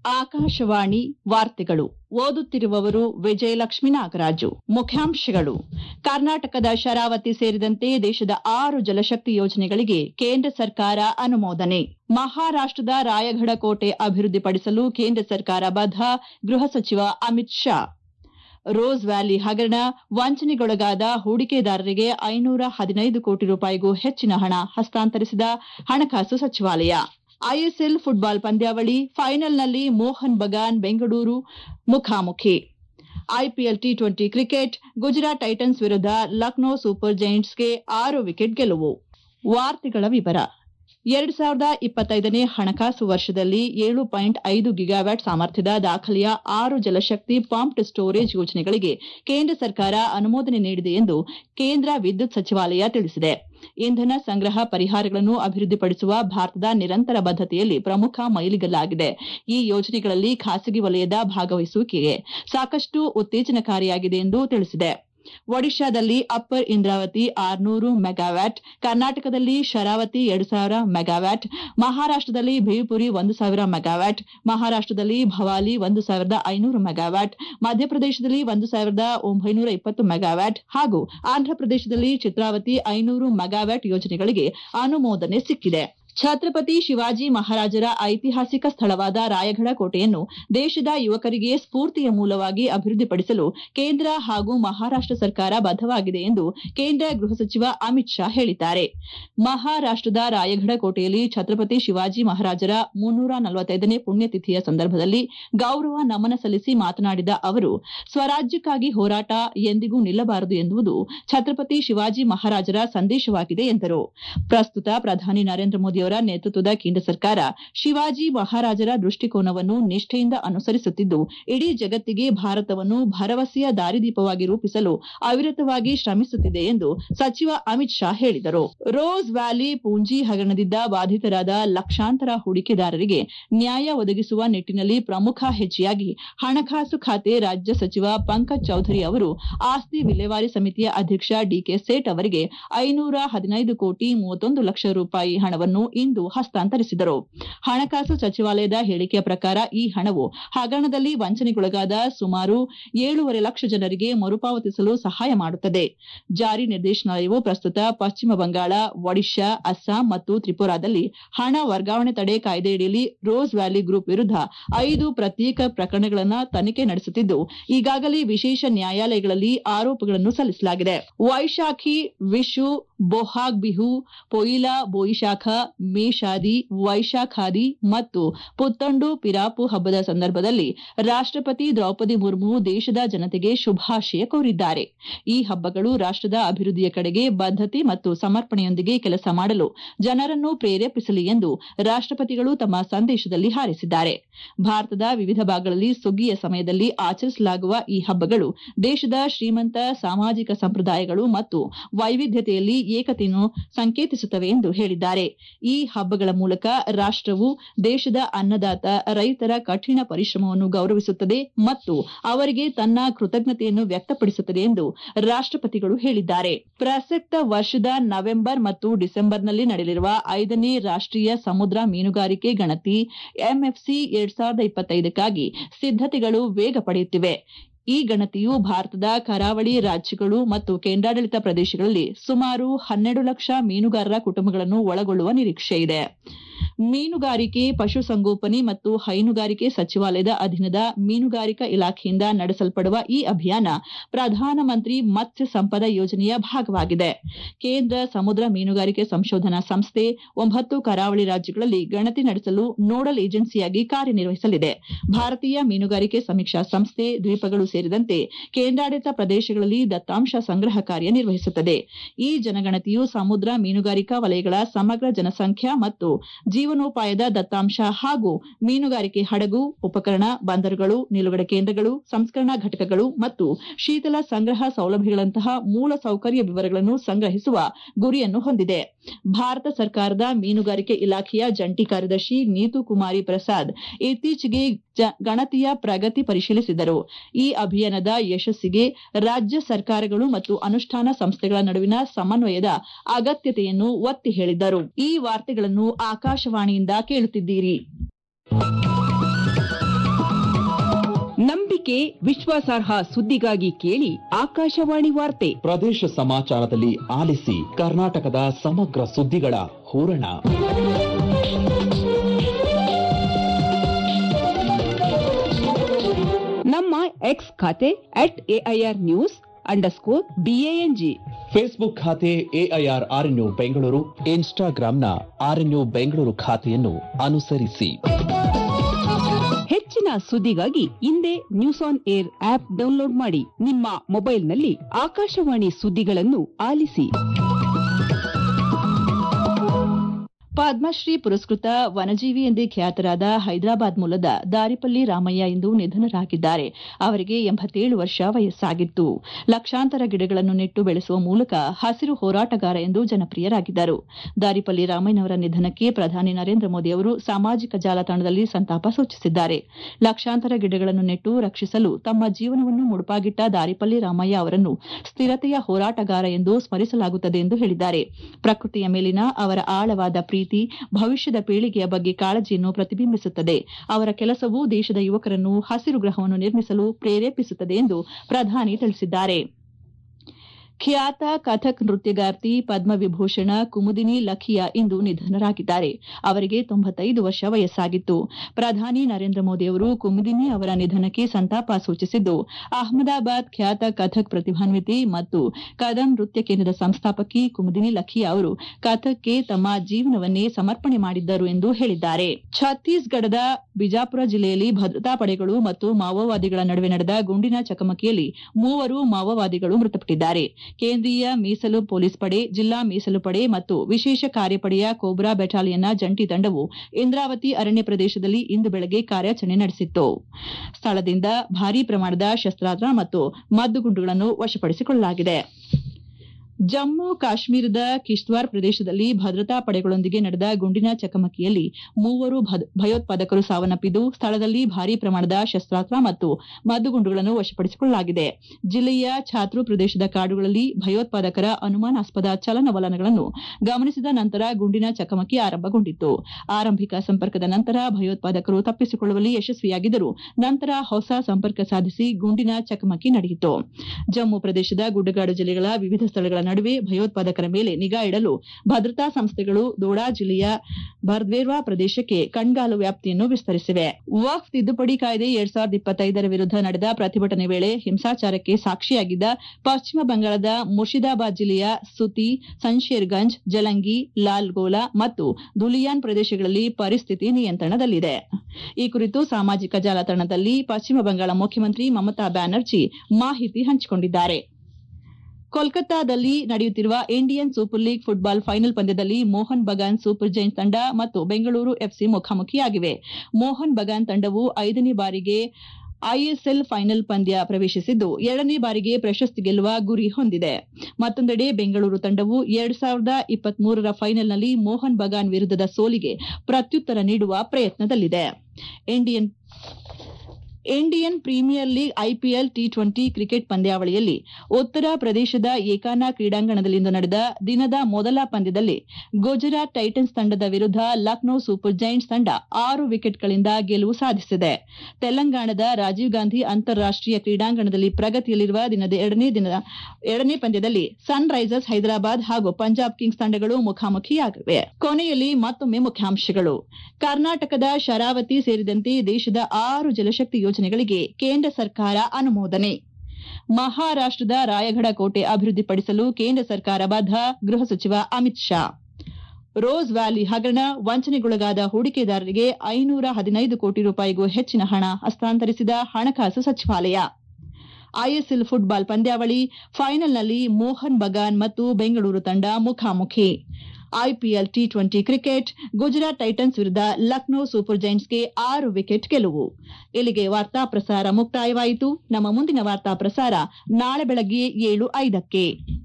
ಆಕಾಶವಾಣಿ ವಾರ್ತೆಗಳು ಓದುತ್ತಿರುವವರು ವಿಜಯಲಕ್ಷ್ಮೀ ನಾಗರಾಜು. ಮುಖ್ಯಾಂಶಗಳು: ಕರ್ನಾಟಕದ ಶರಾವತಿ ಸೇರಿದಂತೆ ದೇಶದ 6 ಜಲಶಕ್ತಿ ಯೋಜನೆಗಳಿಗೆ ಕೇಂದ್ರ ಸರ್ಕಾರ ಅನುಮೋದನೆ. ಮಹಾರಾಷ್ಟದ ರಾಯಗಢ ಕೋಟೆ ಅಭಿವೃದ್ಧಿಪಡಿಸಲು ಕೇಂದ್ರ ಸರ್ಕಾರ ಬದ್ಧ. ಗೃಹ ಸಚಿವ ಅಮಿತ್ ಶಾ. ರೋಸ್ ವ್ಯಾಲಿ ಹಗರಣ ವಂಚನೆಗೊಳಗಾದ ಹೂಡಿಕೆದಾರರಿಗೆ 515 ಕೋಟಿ ರೂಪಾಯಿಗೂ ಹೆಚ್ಚಿನ ಹಣ ಹಸ್ತಾಂತರಿಸಿದ ಹಣಕಾಸು ಸಚಿವಾಲಯ. ಐಎಸ್ಎಲ್ ಫುಟ್ಬಾಲ್ ಪಂದ್ಯಾವಳಿ ಫೈನಲ್ನಲ್ಲಿ ಮೋಹನ್ ಬಗಾನ್ ಬೆಂಗಳೂರು ಮುಖಾಮುಖಿ. ಐಪಿಎಲ್ ಟಿ20 ಕ್ರಿಕೆಟ್ ಗುಜರಾತ್ ಟೈಟನ್ಸ್ ವಿರುದ್ಧ ಲಕ್ನೋ ಸೂಪರ್ ಜೈಂಟ್ಸ್ಗೆ 6 ವಿಕೆಟ್ ಗೆಲುವು. ವಾರ್ತೆಗಳ ವಿವರ. 2025ನೇ ಹಣಕಾಸು ವರ್ಷದಲ್ಲಿ 7.5 ಗಿಗಾವ್ಯಾಟ್ ಸಾಮರ್ಥ್ಯದ ದಾಖಲೆಯ 6 ಜಲಶಕ್ತಿ ಪಂಪ್ಡ್ ಸ್ಟೋರೇಜ್ ಯೋಜನೆಗಳಿಗೆ ಕೇಂದ್ರ ಸರ್ಕಾರ ಅನುಮೋದನೆ ನೀಡಿದೆ ಎಂದು ಕೇಂದ್ರ ವಿದ್ಯುತ್ ಸಚಿವಾಲಯ ತಿಳಿಸಿದೆ. ಇಂಧನ ಸಂಗ್ರಹ ಪರಿಹಾರಗಳನ್ನು ಅಭಿವೃದ್ಧಿಪಡಿಸುವ ಭಾರತದ ನಿರಂತರ ಬದ್ಧತೆಯಲ್ಲಿ ಪ್ರಮುಖ ಮೈಲಿಗಲ್ಲಾಗಿದೆ. ಈ ಯೋಜನೆಗಳಲ್ಲಿ ಖಾಸಗಿ ವಲಯದ ಭಾಗವಹಿಸುವಿಕೆಗೆ ಸಾಕಷ್ಟು ಉತ್ತೇಜನಕಾರಿಯಾಗಿದೆ ಎಂದು ತಿಳಿಸಿದೆ. ಒಡಿಶಾದಲ್ಲಿ ಅಪ್ಪರ್ ಇಂದ್ರಾವತಿ 600 ಮೆಗಾವ್ಯಾಟ್, ಕರ್ನಾಟಕದಲ್ಲಿ ಶರಾವತಿ 2000 ಮೆಗಾವ್ಯಾಟ್, ಮಹಾರಾಷ್ಟದಲ್ಲಿ ಭೇವುಪುರಿ 1000 ಮೆಗಾವ್ಯಾಟ್, ಮಹಾರಾಷ್ಟದಲ್ಲಿ ಭವಾಲಿ 1500 ಮೆಗಾವ್ಯಾಟ್, ಮಧ್ಯಪ್ರದೇಶದಲ್ಲಿ 1920 ಮೆಗಾವ್ಯಾಟ್ ಹಾಗೂ ಆಂಧ್ರಪ್ರದೇಶದಲ್ಲಿ ಚಿತ್ರಾವತಿ 500 ಮೆಗಾವ್ಯಾಟ್ ಯೋಜನೆಗಳಿಗೆ ಅನುಮೋದನೆ ಸಿಕ್ಕಿದೆ. ಛತ್ರಪತಿ ಶಿವಾಜಿ ಮಹಾರಾಜರ ಐತಿಹಾಸಿಕ ಸ್ಥಳವಾದ ರಾಯಗಢ ಕೋಟೆಯನ್ನು ದೇಶದ ಯುವಕರಿಗೆ ಸ್ಫೂರ್ತಿಯ ಮೂಲವಾಗಿ ಅಭಿವೃದ್ಧಿಪಡಿಸಲು ಕೇಂದ್ರ ಹಾಗೂ ಮಹಾರಾಷ್ಟ ಸರ್ಕಾರ ಬದ್ಧವಾಗಿದೆ ಎಂದು ಕೇಂದ್ರ ಗೃಹ ಸಚಿವ ಅಮಿತ್ ಶಾ ಹೇಳಿದ್ದಾರೆ. ಮಹಾರಾಷ್ಟದ ರಾಯಗಢ ಕೋಟೆಯಲ್ಲಿ ಛತ್ರಪತಿ ಶಿವಾಜಿ ಮಹಾರಾಜರ 345ನೇ ಪುಣ್ಯತಿಥಿಯ ಸಂದರ್ಭದಲ್ಲಿ ಗೌರವ ನಮನ ಸಲ್ಲಿಸಿ ಮಾತನಾಡಿದ ಅವರು, ಸ್ವರಾಜ್ಯಕ್ಕಾಗಿ ಹೋರಾಟ ಎಂದಿಗೂ ನಿಲ್ಲಬಾರದು ಎನ್ನುವುದು ಛತ್ರಪತಿ ಶಿವಾಜಿ ಮಹಾರಾಜರ ಸಂದೇಶವಾಗಿದೆ ಎಂದರು. ಪ್ರಸ್ತುತ ಪ್ರಧಾನಿ ನರೇಂದ್ರ ಮೋದಿ ಅವರ ನೇತೃತ್ವದ ಕೇಂದ್ರ ಸರ್ಕಾರ ಶಿವಾಜಿ ಮಹಾರಾಜರ ದೃಷ್ಟಿಕೋನವನ್ನು ನಿಷ್ಠೆಯಿಂದ ಅನುಸರಿಸುತ್ತಿದ್ದು, ಇಡೀ ಜಗತ್ತಿಗೆ ಭಾರತವನ್ನು ಭರವಸೆಯ ದಾರಿದೀಪವಾಗಿ ರೂಪಿಸಲು ಅವಿರತವಾಗಿ ಶ್ರಮಿಸುತ್ತಿದೆ ಎಂದು ಸಚಿವ ಅಮಿತ್ ಶಾ ಹೇಳಿದರು. ರೋಸ್ ವ್ಯಾಲಿ ಪೂಂಜಿ ಹಗರಣದಿಂದ ಬಾಧಿತರಾದ ಲಕ್ಷಾಂತರ ಹೂಡಿಕೆದಾರರಿಗೆ ನ್ಯಾಯ ಒದಗಿಸುವ ನಿಟ್ಟಿನಲ್ಲಿ ಪ್ರಮುಖ ಹೆಜ್ಜೆಯಾಗಿ ಹಣಕಾಸು ಖಾತೆ ರಾಜ್ಯ ಸಚಿವ ಪಂಕಜ್ ಚೌಧರಿ ಅವರು ಆಸ್ತಿ ವಿಲೇವಾರಿ ಸಮಿತಿಯ ಅಧ್ಯಕ್ಷ ಡಿಕೆ ಸೇಠ್ ಅವರಿಗೆ 515 ಕೋಟಿ 31 ಲಕ್ಷ ರೂಪಾಯಿ ಹಣವನ್ನು ಇಂದು ಹಸ್ತಾಂತರಿಸಿದರು. ಹಣಕಾಸು ಸಚಿವಾಲಯದ ಹೇಳಿಕೆಯ ಪ್ರಕಾರ ಈ ಹಣವು ಹಗರಣದಲ್ಲಿ ವಂಚನೆಗೊಳಗಾದ ಸುಮಾರು 7.5 ಲಕ್ಷ ಜನರಿಗೆ ಮರುಪಾವತಿಸಲು ಸಹಾಯ ಮಾಡುತ್ತದೆ. ಜಾರಿ ನಿರ್ದೇಶನಾಲಯವು ಪ್ರಸ್ತುತ ಪಶ್ಚಿಮ ಬಂಗಾಳ, ಒಡಿಶಾ, ಅಸ್ಸಾಂ ಮತ್ತು ತ್ರಿಪುರಾದಲ್ಲಿ ಹಣ ವರ್ಗಾವಣೆ ತಡೆ ಕಾಯ್ದೆಯಡಿಯಲ್ಲಿ ರೋಸ್ ವ್ಯಾಲಿ ಗ್ರೂಪ್ ವಿರುದ್ಧ 5 ಪ್ರತ್ಯೇಕ ಪ್ರಕರಣಗಳನ್ನು ತನಿಖೆ ನಡೆಸುತ್ತಿದ್ದು, ಈಗಾಗಲೇ ವಿಶೇಷ ನ್ಯಾಯಾಲಯಗಳಲ್ಲಿ ಆರೋಪಗಳನ್ನು ಸಲ್ಲಿಸಲಾಗಿದೆ. ವೈಶಾಖಿ, ವಿಶು, ಬೊಹಾಗ್ ಬಿಹು, ಪೊಯಿಲಾ ಬೋಯಿಶಾಖ, ಮೇಷಾದಿ, ವೈಶಾಖಾದಿ ಮತ್ತು ಪುತ್ತಂಡು ಪಿರಾಪು ಹಬ್ಬದ ಸಂದರ್ಭದಲ್ಲಿ ರಾಷ್ಟಪತಿ ದ್ರೌಪದಿ ಮುರ್ಮು ದೇಶದ ಜನತೆಗೆ ಶುಭಾಶಯ ಕೋರಿದ್ದಾರೆ. ಈ ಹಬ್ಬಗಳು ರಾಷ್ಟದ ಅಭಿವೃದ್ಧಿಯ ಕಡೆಗೆ ಬದ್ಧತೆ ಮತ್ತು ಸಮರ್ಪಣೆಯೊಂದಿಗೆ ಕೆಲಸ ಮಾಡಲು ಜನರನ್ನು ಪ್ರೇರೇಪಿಸಲಿ ಎಂದು ರಾಷ್ಟಪತಿಗಳು ತಮ್ಮ ಸಂದೇಶದಲ್ಲಿ ಹಾರೈಸಿದ್ದಾರೆ. ಭಾರತದ ವಿವಿಧ ಭಾಗಗಳಲ್ಲಿ ಸುಗ್ಗಿಯ ಸಮಯದಲ್ಲಿ ಆಚರಿಸಲಾಗುವ ಈ ಹಬ್ಬಗಳು ದೇಶದ ಶ್ರೀಮಂತ ಸಾಮಾಜಿಕ ಸಂಪ್ರದಾಯಗಳು ಮತ್ತು ವೈವಿಧ್ಯತೆಯಲ್ಲಿ ಏಕತೆಯನ್ನು ಸಂಕೇತಿಸುತ್ತವೆ ಎಂದು ಹೇಳಿದ್ದಾರೆ. ಈ ಹಬ್ಬಗಳ ಮೂಲಕ ರಾಷ್ಟವು ದೇಶದ ಅನ್ನದಾತ ರೈತರ ಕಠಿಣ ಪರಿಶ್ರಮವನ್ನು ಗೌರವಿಸುತ್ತದೆ ಮತ್ತು ಅವರಿಗೆ ತನ್ನ ಕೃತಜ್ಞತೆಯನ್ನು ವ್ಯಕ್ತಪಡಿಸುತ್ತದೆ ಎಂದು ರಾಷ್ಟಪತಿಗಳು ಹೇಳಿದ್ದಾರೆ. ಪ್ರಸಕ್ತ ವರ್ಷದ ನವೆಂಬರ್ ಮತ್ತು ಡಿಸೆಂಬರ್ನಲ್ಲಿ ನಡೆಯಲಿರುವ 5ನೇ ರಾಷ್ಟೀಯ ಸಮುದ್ರ ಮೀನುಗಾರಿಕೆ ಗಣತಿ ಎಂಎಫ್ಸಿ 2025ಕ್ಕಾಗಿ ಸಿದ್ದತೆಗಳು ವೇಗ ಪಡೆಯುತ್ತಿವೆ. ಈ ಗಣತಿಯು ಭಾರತದ ಕರಾವಳಿ ರಾಜ್ಯಗಳು ಮತ್ತು ಕೇಂದ್ರಾಡಳಿತ ಪ್ರದೇಶಗಳಲ್ಲಿ ಸುಮಾರು 12 ಲಕ್ಷ ಮೀನುಗಾರರ ಕುಟುಂಬಗಳನ್ನು ಒಳಗೊಳ್ಳುವ ನಿರೀಕ್ಷೆಯಿದೆ. ಮೀನುಗಾರಿಕೆ, ಪಶುಸಂಗೋಪನೆ ಮತ್ತು ಹೈನುಗಾರಿಕೆ ಸಚಿವಾಲಯದ ಅಧೀನದ ಮೀನುಗಾರಿಕಾ ಇಲಾಖೆಯಿಂದ ನಡೆಸಲ್ಪಡುವ ಈ ಅಭಿಯಾನ ಪ್ರಧಾನಮಂತ್ರಿ ಮತ್ಸ್ಯ ಸಂಪದ ಯೋಜನೆಯ ಭಾಗವಾಗಿದೆ. ಕೇಂದ್ರ ಸಮುದ್ರ ಮೀನುಗಾರಿಕೆ ಸಂಶೋಧನಾ ಸಂಸ್ಥೆ 9 ಕರಾವಳಿ ರಾಜ್ಯಗಳಲ್ಲಿ ಗಣತಿ ನಡೆಸಲು ನೋಡಲ್ ಏಜೆನ್ಸಿಯಾಗಿ ಕಾರ್ಯನಿರ್ವಹಿಸಲಿದೆ. ಭಾರತೀಯ ಮೀನುಗಾರಿಕೆ ಸಮೀಕ್ಷಾ ಸಂಸ್ಥೆ ದ್ವೀಪಗಳು ಸೇರಿದಂತೆ ಕೇಂದ್ರಾಡಳಿತ ಪ್ರದೇಶಗಳಲ್ಲಿ ದತ್ತಾಂಶ ಸಂಗ್ರಹ ಕಾರ್ಯ ನಿರ್ವಹಿಸುತ್ತದೆ. ಈ ಜನಗಣತಿಯು ಸಮುದ್ರ ಮೀನುಗಾರಿಕಾ ವಲಯಗಳ ಸಮಗ್ರ ಜನಸಂಖ್ಯಾ ಮತ್ತು ಜೀವನೋಪಾಯದ ದತ್ತಾಂಶ ಹಾಗೂ ಮೀನುಗಾರಿಕೆ ಹಡಗು, ಉಪಕರಣ, ಬಂದರುಗಳು, ನಿಲುಗಡೆ ಕೇಂದ್ರಗಳು, ಸಂಸ್ಕರಣಾ ಘಟಕಗಳು ಮತ್ತು ಶೀತಲ ಸಂಗ್ರಹ ಸೌಲಭ್ಯಗಳಂತಹ ಮೂಲ ಸೌಕರ್ಯ ವಿವರಗಳನ್ನು ಸಂಗ್ರಹಿಸುವ ಗುರಿಯನ್ನು ಹೊಂದಿದೆ. ಭಾರತ ಸರ್ಕಾರದ ಮೀನುಗಾರಿಕೆ ಇಲಾಖೆಯ ಜಂಟಿ ಕಾರ್ಯದರ್ಶಿ ನೀತು ಕುಮಾರಿ ಪ್ರಸಾದ್ ಇತ್ತೀಚೆಗೆ ಗಣತಿಯ ಪ್ರಗತಿ ಪರಿಶೀಲಿಸಿದರು. ಈ ಅಭಿಯಾನದ ಯಶಸ್ಸಿಗೆ ರಾಜ್ಯ ಸರ್ಕಾರಗಳು ಮತ್ತು ಅನುಷ್ಠಾನ ಸಂಸ್ಥೆಗಳ ನಡುವಿನ ಸಮನ್ವಯದ ಅಗತ್ಯತೆಯನ್ನು ಒತ್ತಿ ಹೇಳಿದರು. ಈ ವಾರ್ತೆಗಳನ್ನು ಆಕಾಶವಾಣಿಯಿಂದ ಕೇಳುತ್ತಿದ್ದೀರಿ. ನಂಬಿಕೆ ವಿಶ್ವಾಸಾರ್ಹ ಸುದ್ದಿಗಾಗಿ ಕೇಳಿ ಆಕಾಶವಾಣಿ ವಾರ್ತೆ. ಪ್ರದೇಶ ಸಮಾಚಾರದಲ್ಲಿ ಆಲಿಸಿ ಕರ್ನಾಟಕದ ಸಮಗ್ರ ಸುದ್ದಿಗಳ ಹೂರಣ. ನಮ್ಮ ಎಕ್ಸ್ ಖಾತೆ @AIRnews_BANG, ಫೇಸ್ಬುಕ್ ಖಾತೆ AIRRNU ಬೆಂಗಳೂರು, ಇನ್ಸ್ಟಾಗ್ರಾಂನ RNU ಬೆಂಗಳೂರು ಖಾತೆಯನ್ನು ಅನುಸರಿಸಿ. ಹೆಚ್ಚಿನ ಸುದ್ದಿಗಾಗಿ ಹಿಂದೆ news on air app download ಮಾಡಿ. ನಿಮ್ಮ ಮೊಬೈಲ್ನಲ್ಲಿ ಆಕಾಶವಾಣಿ ಸುದ್ದಿಗಳನ್ನು ಆಲಿಸಿ. ಪದ್ಮಶ್ರೀ ಪುರಸ್ಕೃತ ವನಜೀವಿ ಎಂದೇ ಖ್ಯಾತರಾದ ಹೈದರಾಬಾದ್ ಮೂಲದ ದಾರಿಪಲ್ಲಿ ರಾಮಯ್ಯ ಇಂದು ನಿಧನರಾಗಿದ್ದಾರೆ. ಅವರಿಗೆ 87 ವರ್ಷ ವಯಸ್ಸಾಗಿತ್ತು. ಲಕ್ಷಾಂತರ ಗಿಡಗಳನ್ನು ನೆಟ್ಟು ಬೆಳೆಸುವ ಮೂಲಕ ಹಸಿರು ಹೋರಾಟಗಾರ ಎಂದು ಜನಪ್ರಿಯರಾಗಿದ್ದರು. ದಾರಿಪಲ್ಲಿ ರಾಮಯ್ಯನವರ ನಿಧನಕ್ಕೆ ಪ್ರಧಾನಿ ನರೇಂದ್ರ ಮೋದಿ ಅವರು ಸಾಮಾಜಿಕ ಜಾಲತಾಣದಲ್ಲಿ ಸಂತಾಪ ಸೂಚಿಸಿದ್ದಾರೆ. ಲಕ್ಷಾಂತರ ಗಿಡಗಳನ್ನು ನೆಟ್ಟು ರಕ್ಷಿಸಲು ತಮ್ಮ ಜೀವನವನ್ನು ಮುಡುಪಾಗಿಟ್ಟ ದಾರಿಪಲ್ಲಿ ರಾಮಯ್ಯ ಅವರನ್ನು ಸ್ಥಿರತೆಯ ಹೋರಾಟಗಾರ ಎಂದು ಸ್ಮರಿಸಲಾಗುತ್ತದೆ ಎಂದು ಹೇಳಿದ್ದಾರೆ. ಪ್ರಕೃತಿಯ ಮೇಲಿನ ಅವರ ಆಳವಾದ ಪ್ರೀತಿ ಭವಿಷ್ಯದ ಪೀಳಿಗೆಯ ಬಗ್ಗೆ ಕಾಳಜಿಯನ್ನು ಪ್ರತಿಬಿಂಬಿಸುತ್ತದೆ. ಅವರ ಕೆಲಸವು ದೇಶದ ಯುವಕರನ್ನು ಹಸಿರು ಗೃಹವನ್ನು ನಿರ್ಮಿಸಲು ಪ್ರೇರೇಪಿಸುತ್ತದೆ ಎಂದು ಪ್ರಧಾನಿ ತಿಳಿಸಿದ್ದಾರೆ. ಖ್ಯಾತ ಕಥಕ್ ನೃತ್ಯಗಾರ್ತಿ ಪದ್ಮವಿಭೂಷಣ ಕುಮುದಿನಿ ಲಖಿಯಾ ಇಂದು ನಿಧನರಾಗಿದ್ದಾರೆ. ಅವರಿಗೆ 95 ವರ್ಷ ವಯಸ್ಸಾಗಿತ್ತು. ಪ್ರಧಾನಿ ನರೇಂದ್ರ ಮೋದಿ ಅವರು ಕುಮುದಿನಿ ಅವರ ನಿಧನಕ್ಕೆ ಸಂತಾಪ ಸೂಚಿಸಿದ್ದು, ಅಹಮದಾಬಾದ್ ಖ್ಯಾತ ಕಥಕ್ ಪ್ರತಿಭಾನ್ವಿತೆ ಮತ್ತು ಕದಂ ನೃತ್ಯ ಕೇಂದ್ರದ ಸಂಸ್ಥಾಪಕಿ ಕುಮುದಿನಿ ಲಖಿಯಾ ಅವರು ಕಥಕ್ಗೆ ತಮ್ಮ ಜೀವನವನ್ನೇ ಸಮರ್ಪಣೆ ಮಾಡಿದ್ದರು ಎಂದು ಹೇಳಿದ್ದಾರೆ. ಛತ್ತೀಸ್ಗಢದ ಬಿಜಾಪುರ ಜಿಲ್ಲೆಯಲ್ಲಿ ಭದ್ರತಾ ಪಡೆಗಳು ಮತ್ತು ಮಾವೋವಾದಿಗಳ ನಡುವೆ ನಡೆದ ಗುಂಡಿನ ಚಕಮಕಿಯಲ್ಲಿ 3 ಮಾವೋವಾದಿಗಳು ಮೃತಪಟ್ಟಿದ್ದಾರೆ. ಕೇಂದ್ರೀಯ ಮೀಸಲು ಪೊಲೀಸ್ ಪಡೆ, ಜಿಲ್ಲಾ ಮೀಸಲು ಪಡೆ ಮತ್ತು ವಿಶೇಷ ಕಾರ್ಯಪಡೆಯ ಕೋಬ್ರಾ ಬೆಟಾಲಿಯನ್ನ ಜಂಟಿ ತಂಡವು ಇಂದ್ರಾವತಿ ಅರಣ್ಯ ಪ್ರದೇಶದಲ್ಲಿ ಇಂದು ಬೆಳಗ್ಗೆ ಕಾರ್ಯಾಚರಣೆ ನಡೆಸಿತ್ತು. ಸ್ಥಳದಿಂದ ಭಾರೀ ಪ್ರಮಾಣದ ಶಸ್ತ್ರಾಸ್ತ್ರ ಮತ್ತು ಮದ್ದುಗುಂಡುಗಳನ್ನು ವಶಪಡಿಸಿಕೊಳ್ಳಲಾಗಿದೆ. ಜಮ್ಮು ಕಾಶ್ಮೀರದ ಕಿಶ್ತ್ವಾರ್ ಪ್ರದೇಶದಲ್ಲಿ ಭದ್ರತಾ ಪಡೆಗಳೊಂದಿಗೆ ನಡೆದ ಗುಂಡಿನ ಚಕಮಕಿಯಲ್ಲಿ 3 ಭಯೋತ್ಪಾದಕರು ಸಾವನ್ನಪ್ಪಿದ್ದು, ಸ್ಥಳದಲ್ಲಿ ಭಾರೀ ಪ್ರಮಾಣದ ಶಸ್ತ್ರಾಸ್ತ್ರ ಮತ್ತು ಮದ್ದುಗುಂಡುಗಳನ್ನು ವಶಪಡಿಸಿಕೊಳ್ಳಲಾಗಿದೆ. ಜಿಲ್ಲೆಯ ಛಾತ್ರು ಪ್ರದೇಶದ ಕಾಡುಗಳಲ್ಲಿ ಭಯೋತ್ಪಾದಕರ ಅನುಮಾನಾಸ್ಪದ ಚಲನವಲನಗಳನ್ನು ಗಮನಿಸಿದ ನಂತರ ಗುಂಡಿನ ಚಕಮಕಿ ಆರಂಭಗೊಂಡಿತ್ತು. ಆರಂಭಿಕ ಸಂಪರ್ಕದ ನಂತರ ಭಯೋತ್ಪಾದಕರು ತಪ್ಪಿಸಿಕೊಳ್ಳುವಲ್ಲಿ ಯಶಸ್ವಿಯಾಗಿದ್ದರು. ನಂತರ ಹೊಸ ಸಂಪರ್ಕ ಸಾಧಿಸಿ ಗುಂಡಿನ ಚಕಮಕಿ ನಡೆಯಿತು. ಜಮ್ಮು ಪ್ರದೇಶದ ಗುಡ್ಡಗಾಡು ಜಿಲ್ಲೆಗಳ ವಿವಿಧ ಸ್ಥಳಗಳ ನಡುವೆ ಭಯೋತ್ಪಾದಕರ ಮೇಲೆ ನಿಗಾ ಇಡಲು ಭದ್ರತಾ ಸಂಸ್ಥೆಗಳು ದೋಡಾ ಜಿಲ್ಲೆಯ ಬರ್ದ್ವೇರ್ವಾ ಪ್ರದೇಶಕ್ಕೆ ಕಣ್ಗಾಲು ವ್ಯಾಪ್ತಿಯನ್ನು ವಿಸ್ತರಿಸಿವೆ. ವಕ್ಫ್ ತಿದ್ದುಪಡಿ ಕಾಯ್ದೆ 2025 ವಿರುದ್ಧ ನಡೆದ ಪ್ರತಿಭಟನೆ ವೇಳೆ ಹಿಂಸಾಚಾರಕ್ಕೆ ಸಾಕ್ಷಿಯಾಗಿದ್ದ ಪಶ್ಚಿಮ ಬಂಗಾಳದ ಮುರ್ಷಿದಾಬಾದ್ ಜಿಲ್ಲೆಯ ಸುತಿ, ಸನ್ಶೇರ್ಗಂಜ್, ಜಲಂಗಿ, ಲಾಲ್ಗೋಲಾ ಮತ್ತು ಧುಲಿಯಾನ್ ಪ್ರದೇಶಗಳಲ್ಲಿ ಪರಿಸ್ಥಿತಿ ನಿಯಂತ್ರಣದಲ್ಲಿದೆ. ಈ ಕುರಿತು ಸಾಮಾಜಿಕ ಜಾಲತಾಣದಲ್ಲಿ ಪಶ್ಚಿಮ ಬಂಗಾಳ ಮುಖ್ಯಮಂತ್ರಿ ಮಮತಾ ಬ್ಯಾನರ್ಜಿ ಮಾಹಿತಿ ಹಂಚಿಕೊಂಡಿದ್ದಾರೆ. ಕೋಲ್ಕತ್ತಾದಲ್ಲಿ ನಡೆಯುತ್ತಿರುವ Indian super league football final ಪಂದ್ಯದಲ್ಲಿ ಮೋಹನ್ ಬಗಾನ್ ಸೂಪರ್ ಜೈಂಟ್ಸ್ ತಂಡ ಮತ್ತು ಬೆಂಗಳೂರು ಎಫ್ಸಿ ಮುಖಾಮುಖಿಯಾಗಿವೆ. ಮೋಹನ್ ಬಗಾನ್ ತಂಡವು 5ನೇ ಬಾರಿಗೆ ಐಎಸ್ಎಲ್ ಫೈನಲ್ ಪಂದ್ಯ ಪ್ರವೇಶಿಸಿದ್ದು 2ನೇ ಬಾರಿಗೆ ಪ್ರಶಸ್ತಿ ಗೆಲ್ಲುವ ಗುರಿ ಹೊಂದಿದೆ. ಮತ್ತೊಂದೆಡೆ ಬೆಂಗಳೂರು ತಂಡವು 2023ರ ಫೈನಲ್ನಲ್ಲಿ ಮೋಹನ್ ಬಗಾನ್ ವಿರುದ್ಧದ ಸೋಲಿಗೆ ಪ್ರತ್ಯುತ್ತರ ನೀಡುವ ಪ್ರಯತ್ನದಲ್ಲಿದೆ. ಇಂಡಿಯನ್ ಪ್ರೀಮಿಯರ್ ಲೀಗ್ ಐಪಿಎಲ್ ಟಿ20 ಕ್ರಿಕೆಟ್ ಪಂದ್ಯಾವಳಿಯಲ್ಲಿ ಉತ್ತರ ಪ್ರದೇಶದ ಏಕಾನಾ ಕ್ರೀಡಾಂಗಣದಲ್ಲಿಂದು ನಡೆದ ದಿನದ ಮೊದಲ ಪಂದ್ಯದಲ್ಲಿ ಗುಜರಾತ್ ಟೈಟನ್ಸ್ ತಂಡದ ವಿರುದ್ಧ ಲಕ್ನೋ ಸೂಪರ್ ಜೈಂಟ್ಸ್ ತಂಡ 6 ವಿಕೆಟ್ಗಳಿಂದ ಗೆಲುವು ಸಾಧಿಸಿದೆ. ತೆಲಂಗಾಣದ ರಾಜೀವ್ ಗಾಂಧಿ ಅಂತಾರಾಷ್ಟೀಯ ಕ್ರೀಡಾಂಗಣದಲ್ಲಿ ಪ್ರಗತಿಯಲ್ಲಿರುವ ದಿನದ ಎರಡನೇ ಪಂದ್ಯದಲ್ಲಿ ಸನ್ ರೈಸರ್ಸ್ ಹೈದರಾಬಾದ್ ಹಾಗೂ ಪಂಜಾಬ್ ಕಿಂಗ್ಸ್ ತಂಡಗಳು ಮುಖಾಮುಖಿಯಾಗಿವೆ. ಕೊನೆಯಲ್ಲಿ ಮತ್ತೊಮ್ಮೆ ಮುಖ್ಯಾಂಶಗಳು. ಕರ್ನಾಟಕದ ಶರಾವತಿ ಸೇರಿದಂತೆ ದೇಶದ 6 ಜಲಶಕ್ತಿ ಯೋಜನೆಗಳಿಗೆ ಕೇಂದ್ರ ಸರ್ಕಾರ ಅನುಮೋದನೆ. ಮಹಾರಾಷ್ಟದ ರಾಯಗಢ ಕೋಟೆ ಅಭಿವೃದ್ಧಿಪಡಿಸಲು ಕೇಂದ್ರ ಸರ್ಕಾರ ಬದ್ಧ, ಗೃಹ ಸಚಿವ ಅಮಿತ್ ಶಾ. ರೋಸ್ ವ್ಯಾಲಿ ಹಗರಣ ವಂಚನೆಗೊಳಗಾದ ಹೂಡಿಕೆದಾರರಿಗೆ 515 ಕೋಟಿ ರೂಪಾಯಿಗೂ ಹೆಚ್ಚಿನ ಹಣ ಹಸ್ತಾಂತರಿಸಿದ ಹಣಕಾಸು ಸಚಿವಾಲಯ. ಐಎಸ್ಎಲ್ ಫುಟ್ಬಾಲ್ ಪಂದ್ಯಾವಳಿ ಫೈನಲ್ನಲ್ಲಿ ಮೋಹನ್ ಬಗಾನ್ ಮತ್ತು ಬೆಂಗಳೂರು ತಂಡ ಮುಖಾಮುಖಿ. ಐಪಿಎಲ್ ಟಿ20 ಕ್ರಿಕೆಟ್ ಗುಜರಾತ್ ಟೈಟನ್ಸ್ ವಿರುದ್ಧ ಲಕ್ನೋ ಸೂಪರ್ ಜೈಂಟ್ಸ್ಗೆ 6 ವಿಕೆಟ್ ಗೆಲುವು. ಇಲ್ಲಿಗೆ ವಾರ್ತಾ ಪ್ರಸಾರ ಮುಕ್ತಾಯವಾಯಿತು. ನಮ್ಮ ಮುಂದಿನ ವಾರ್ತಾ ಪ್ರಸಾರ ನಾಳೆ ಬೆಳಗ್ಗೆ 7:05ಕ್ಕೆ.